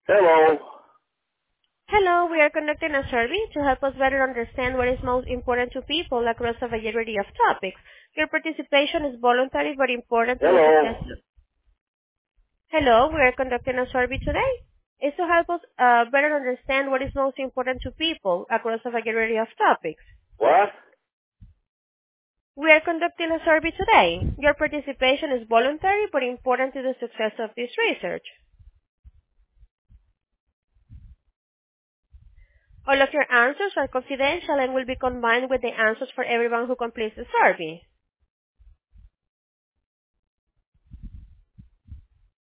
Hello. Hello, we are conducting a survey to help us better understand what is most important to people across a variety of topics. Your participation is voluntary but important to the success. Hello. Hello, we are conducting a survey today. It's to help us better understand what is most important to people across a variety of topics. What? We are conducting a survey today. Your participation is voluntary but important to the success of this research. All of your answers are confidential and will be combined with the answers for everyone who completes the survey.